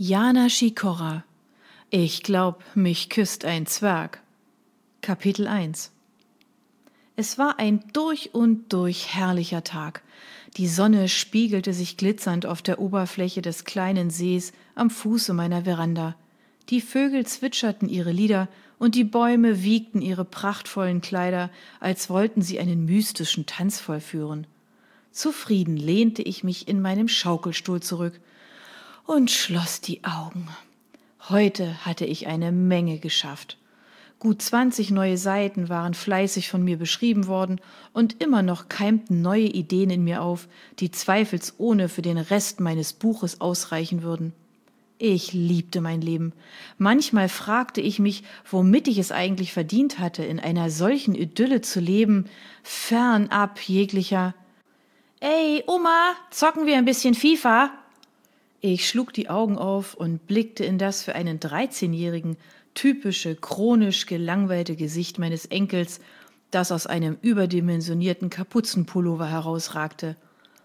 Jana Schikora. Ich glaub, mich küsst ein Zwerg. Kapitel 1. Es war ein durch und durch herrlicher Tag. Die Sonne spiegelte sich glitzernd auf der Oberfläche des kleinen Sees am Fuße meiner Veranda. Die Vögel zwitscherten ihre Lieder und die Bäume wiegten ihre prachtvollen Kleider, als wollten sie einen mystischen Tanz vollführen. Zufrieden lehnte ich mich in meinem Schaukelstuhl zurück und schloss die Augen. Heute hatte ich eine Menge geschafft. Gut 20 neue Seiten waren fleißig von mir beschrieben worden und immer noch keimten neue Ideen in mir auf, die zweifelsohne für den Rest meines Buches ausreichen würden. Ich liebte mein Leben. Manchmal fragte ich mich, womit ich es eigentlich verdient hatte, in einer solchen Idylle zu leben, fernab jeglicher »Ey, Oma, zocken wir ein bisschen FIFA?« Ich schlug die Augen auf und blickte in das für einen 13-Jährigen typische, chronisch gelangweilte Gesicht meines Enkels, das aus einem überdimensionierten Kapuzenpullover herausragte.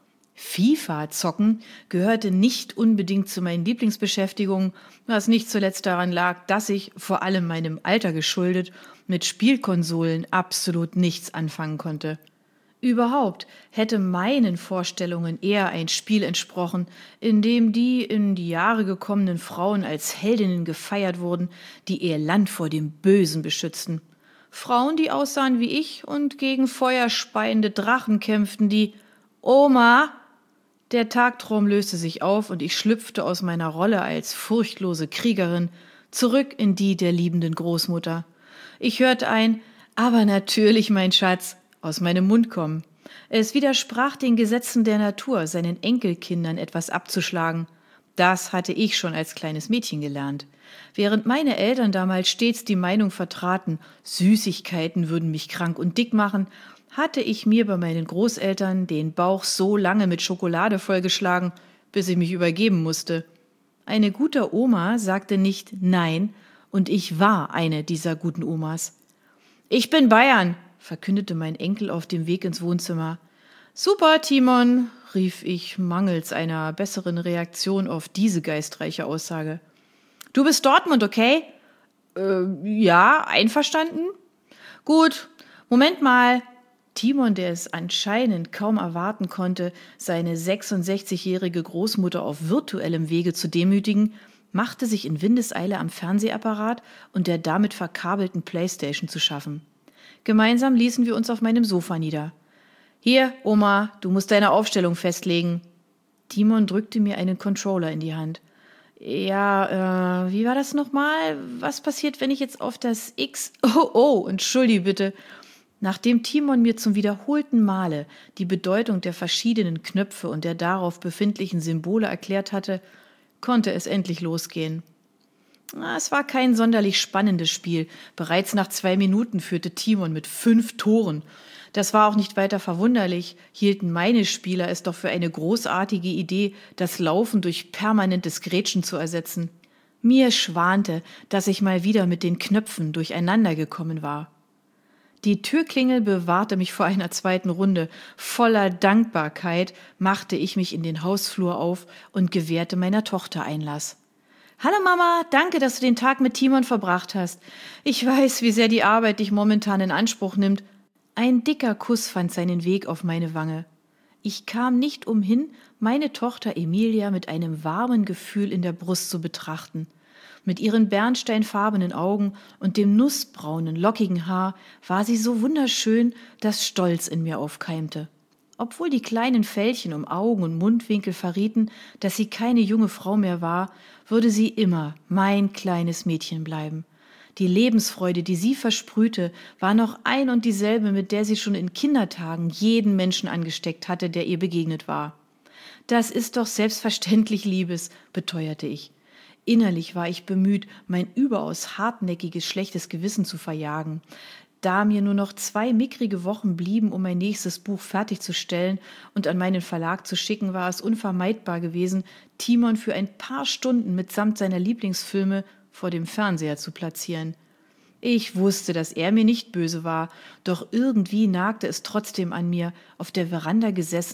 FIFA zocken gehörte nicht unbedingt zu meinen Lieblingsbeschäftigungen, was nicht zuletzt daran lag, dass ich, vor allem meinem Alter geschuldet, mit Spielkonsolen absolut nichts anfangen konnte. Überhaupt hätte meinen Vorstellungen eher ein Spiel entsprochen, in dem die in die Jahre gekommenen Frauen als Heldinnen gefeiert wurden, die ihr Land vor dem Bösen beschützten. Frauen, die aussahen wie ich und gegen feuerspeiende Drachen kämpften, die »Oma!« Der Tagtraum löste sich auf und ich schlüpfte aus meiner Rolle als furchtlose Kriegerin zurück in die der liebenden Großmutter. Ich hörte ein »Aber natürlich, mein Schatz« aus meinem Mund kommen. Es widersprach den Gesetzen der Natur, seinen Enkelkindern etwas abzuschlagen. Das hatte ich schon als kleines Mädchen gelernt. Während meine Eltern damals stets die Meinung vertraten, Süßigkeiten würden mich krank und dick machen, hatte ich mir bei meinen Großeltern den Bauch so lange mit Schokolade vollgeschlagen, bis ich mich übergeben musste. Eine gute Oma sagte nicht Nein, und ich war eine dieser guten Omas. »Ich bin Bayern«, verkündete mein Enkel auf dem Weg ins Wohnzimmer. »Super, Timon«, rief ich mangels einer besseren Reaktion auf diese geistreiche Aussage. »Du bist Dortmund, okay?« Ja, einverstanden?« »Gut, Moment mal.« Timon, der es anscheinend kaum erwarten konnte, seine 66-jährige Großmutter auf virtuellem Wege zu demütigen, machte sich in Windeseile am Fernsehapparat und der damit verkabelten Playstation zu schaffen. Gemeinsam ließen wir uns auf meinem Sofa nieder. »Hier, Oma, du musst deine Aufstellung festlegen.« Timon drückte mir einen Controller in die Hand. »Ja, wie war das nochmal? Was passiert, wenn ich jetzt auf das X... Oh, entschuldige bitte.« Nachdem Timon mir zum wiederholten Male die Bedeutung der verschiedenen Knöpfe und der darauf befindlichen Symbole erklärt hatte, konnte es endlich losgehen. Es war kein sonderlich spannendes Spiel. Bereits nach 2 Minuten führte Timon mit 5 Toren. Das war auch nicht weiter verwunderlich, hielten meine Spieler es doch für eine großartige Idee, das Laufen durch permanentes Grätschen zu ersetzen. Mir schwante, dass ich mal wieder mit den Knöpfen durcheinander gekommen war. Die Türklingel bewahrte mich vor einer zweiten Runde. Voller Dankbarkeit machte ich mich in den Hausflur auf und gewährte meiner Tochter Einlass. »Hallo Mama, danke, dass du den Tag mit Timon verbracht hast. Ich weiß, wie sehr die Arbeit dich momentan in Anspruch nimmt.« Ein dicker Kuss fand seinen Weg auf meine Wange. Ich kam nicht umhin, meine Tochter Emilia mit einem warmen Gefühl in der Brust zu betrachten. Mit ihren bernsteinfarbenen Augen und dem nussbraunen, lockigen Haar war sie so wunderschön, dass Stolz in mir aufkeimte. Obwohl die kleinen Fältchen um Augen und Mundwinkel verrieten, dass sie keine junge Frau mehr war, würde sie immer mein kleines Mädchen bleiben. Die Lebensfreude, die sie versprühte, war noch ein und dieselbe, mit der sie schon in Kindertagen jeden Menschen angesteckt hatte, der ihr begegnet war. »Das ist doch selbstverständlich, Liebes«, beteuerte ich. Innerlich war ich bemüht, mein überaus hartnäckiges, schlechtes Gewissen zu verjagen. Da mir nur noch 2 mickrige Wochen blieben, um mein nächstes Buch fertigzustellen und an meinen Verlag zu schicken, war es unvermeidbar gewesen, Timon für ein paar Stunden mitsamt seiner Lieblingsfilme vor dem Fernseher zu platzieren. Ich wusste, dass er mir nicht böse war, doch irgendwie nagte es trotzdem an mir, auf der Veranda gesessen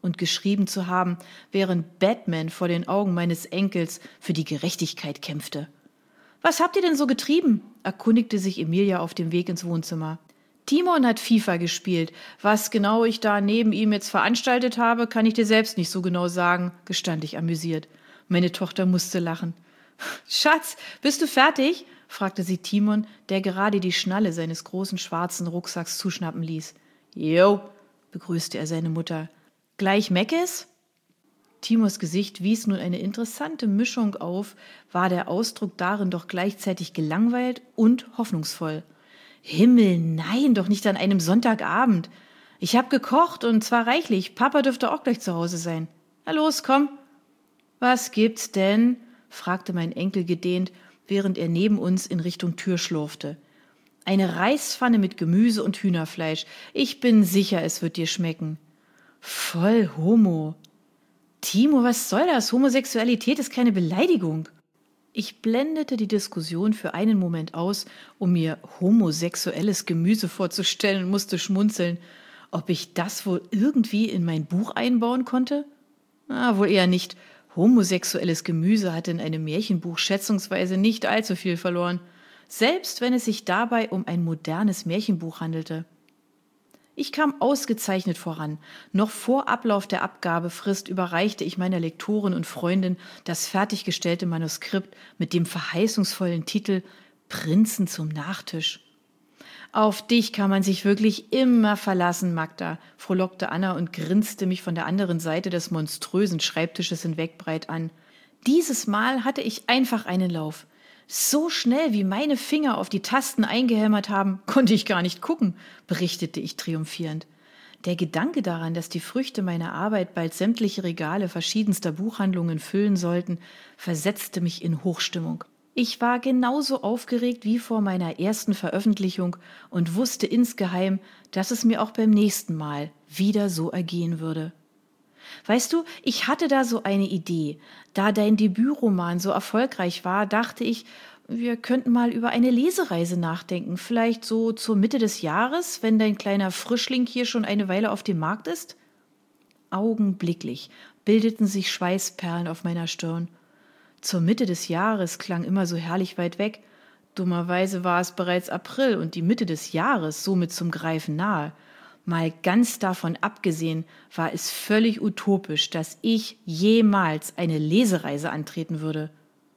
und geschrieben zu haben, während Batman vor den Augen meines Enkels für die Gerechtigkeit kämpfte. »Was habt ihr denn so getrieben?« erkundigte sich Emilia auf dem Weg ins Wohnzimmer. »Timon hat FIFA gespielt. Was genau ich da neben ihm jetzt veranstaltet habe, kann ich dir selbst nicht so genau sagen«, gestand ich amüsiert. Meine Tochter musste lachen. »Schatz, bist du fertig?« fragte sie Timon, der gerade die Schnalle seines großen schwarzen Rucksacks zuschnappen ließ. »Jo«, begrüßte er seine Mutter. »Gleich Meckes?« Timos Gesicht wies nun eine interessante Mischung auf, war der Ausdruck darin doch gleichzeitig gelangweilt und hoffnungsvoll. »Himmel, nein, doch nicht an einem Sonntagabend. Ich habe gekocht und zwar reichlich. Papa dürfte auch gleich zu Hause sein. Na los, komm.« »Was gibt's denn?« fragte mein Enkel gedehnt, während er neben uns in Richtung Tür schlurfte. »Eine Reispfanne mit Gemüse und Hühnerfleisch. Ich bin sicher, es wird dir schmecken.« »Voll Homo.« »Timo, was soll das? Homosexualität ist keine Beleidigung.« Ich blendete die Diskussion für einen Moment aus, um mir homosexuelles Gemüse vorzustellen und musste schmunzeln. Ob ich das wohl irgendwie in mein Buch einbauen konnte? Wohl eher nicht. Homosexuelles Gemüse hatte in einem Märchenbuch schätzungsweise nicht allzu viel verloren, selbst wenn es sich dabei um ein modernes Märchenbuch handelte. Ich kam ausgezeichnet voran. Noch vor Ablauf der Abgabefrist überreichte ich meiner Lektorin und Freundin das fertiggestellte Manuskript mit dem verheißungsvollen Titel »Prinzen zum Nachtisch«. »Auf dich kann man sich wirklich immer verlassen, Magda«, frohlockte Anna und grinste mich von der anderen Seite des monströsen Schreibtisches hinweg breit an. Dieses Mal hatte ich einfach einen Lauf. »So schnell, wie meine Finger auf die Tasten eingehämmert haben, konnte ich gar nicht gucken«, berichtete ich triumphierend. Der Gedanke daran, dass die Früchte meiner Arbeit bald sämtliche Regale verschiedenster Buchhandlungen füllen sollten, versetzte mich in Hochstimmung. Ich war genauso aufgeregt wie vor meiner ersten Veröffentlichung und wusste insgeheim, dass es mir auch beim nächsten Mal wieder so ergehen würde. Weißt du, ich hatte da so eine Idee. Da dein Debütroman so erfolgreich war, dachte ich, wir könnten mal über eine Lesereise nachdenken. Vielleicht so zur Mitte des Jahres, wenn dein kleiner Frischling hier schon eine Weile auf dem Markt ist? Augenblicklich bildeten sich Schweißperlen auf meiner Stirn. Zur Mitte des Jahres klang immer so herrlich weit weg. Dummerweise war es bereits April und die Mitte des Jahres somit zum Greifen nahe. Mal ganz davon abgesehen, war es völlig utopisch, dass ich jemals eine Lesereise antreten würde.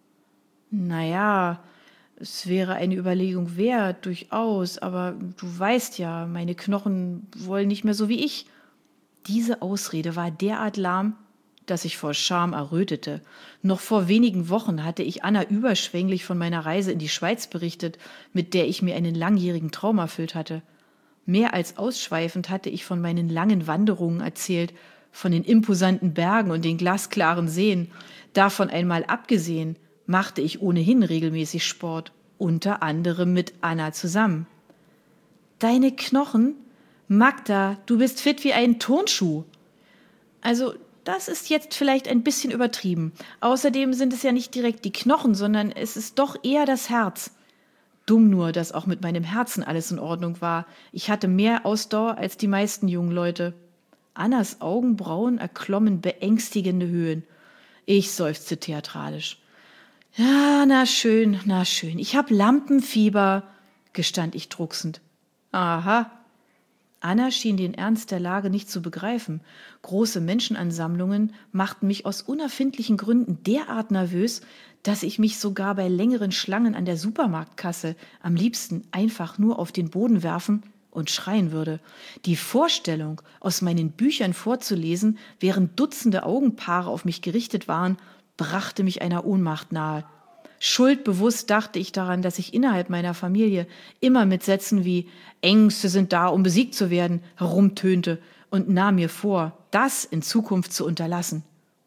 Naja, es wäre eine Überlegung wert, durchaus, aber du weißt ja, meine Knochen wollen nicht mehr so wie ich. Diese Ausrede war derart lahm, dass ich vor Scham errötete. Noch vor wenigen Wochen hatte ich Anna überschwänglich von meiner Reise in die Schweiz berichtet, mit der ich mir einen langjährigen Traum erfüllt hatte. Mehr als ausschweifend hatte ich von meinen langen Wanderungen erzählt, von den imposanten Bergen und den glasklaren Seen. Davon einmal abgesehen, machte ich ohnehin regelmäßig Sport, unter anderem mit Anna zusammen. »Deine Knochen? Magda, du bist fit wie ein Turnschuh.« Also, das ist jetzt vielleicht ein bisschen übertrieben. Außerdem sind es ja nicht direkt die Knochen, sondern es ist doch eher das Herz. Dumm nur, dass auch mit meinem Herzen alles in Ordnung war. Ich hatte mehr Ausdauer als die meisten jungen Leute. Annas Augenbrauen erklommen beängstigende Höhen. Ich seufzte theatralisch. »Ja, na schön. Ich hab Lampenfieber«, gestand ich drucksend. »Aha.« Anna schien den Ernst der Lage nicht zu begreifen. Große Menschenansammlungen machten mich aus unerfindlichen Gründen derart nervös, dass ich mich sogar bei längeren Schlangen an der Supermarktkasse am liebsten einfach nur auf den Boden werfen und schreien würde. Die Vorstellung, aus meinen Büchern vorzulesen, während Dutzende Augenpaare auf mich gerichtet waren, brachte mich einer Ohnmacht nahe. Schuldbewusst dachte ich daran, dass ich innerhalb meiner Familie immer mit Sätzen wie »Ängste sind da, um besiegt zu werden« herumtönte und nahm mir vor, das in Zukunft zu unterlassen.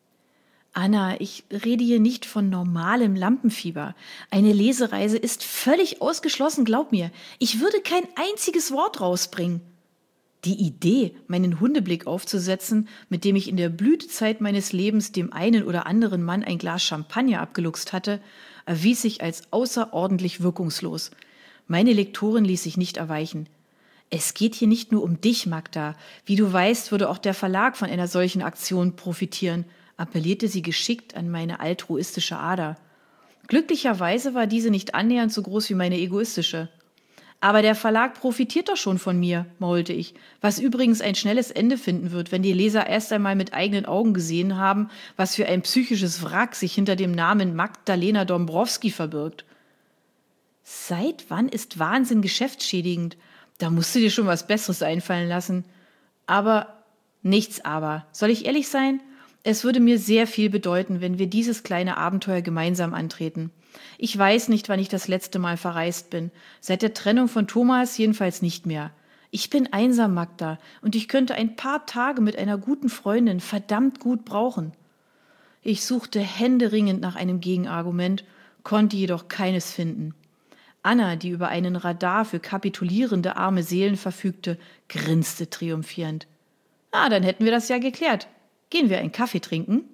»Anna, ich rede hier nicht von normalem Lampenfieber. Eine Lesereise ist völlig ausgeschlossen, glaub mir. Ich würde kein einziges Wort rausbringen.« Die Idee, meinen Hundeblick aufzusetzen, mit dem ich in der Blütezeit meines Lebens dem einen oder anderen Mann ein Glas Champagner abgeluchst hatte, erwies sich als außerordentlich wirkungslos. Meine Lektorin ließ sich nicht erweichen. Es geht hier nicht nur um dich, Magda. Wie du weißt, würde auch der Verlag von einer solchen Aktion profitieren, appellierte sie geschickt an meine altruistische Ader. Glücklicherweise war diese nicht annähernd so groß wie meine egoistische. Aber der Verlag profitiert doch schon von mir, maulte ich, was übrigens ein schnelles Ende finden wird, wenn die Leser erst einmal mit eigenen Augen gesehen haben, was für ein psychisches Wrack sich hinter dem Namen Magdalena Dombrowski verbirgt. Seit wann ist Wahnsinn geschäftsschädigend? Da musst du dir schon was Besseres einfallen lassen. Aber, nichts aber. Soll ich ehrlich sein? Es würde mir sehr viel bedeuten, wenn wir dieses kleine Abenteuer gemeinsam antreten. Ich weiß nicht, wann ich das letzte Mal verreist bin. Seit der Trennung von Thomas jedenfalls nicht mehr. Ich bin einsam, Magda, und ich könnte ein paar Tage mit einer guten Freundin verdammt gut brauchen. Ich suchte händeringend nach einem Gegenargument, konnte jedoch keines finden. Anna, die über einen Radar für kapitulierende arme Seelen verfügte, grinste triumphierend. Dann hätten wir das ja geklärt. Gehen wir einen Kaffee trinken?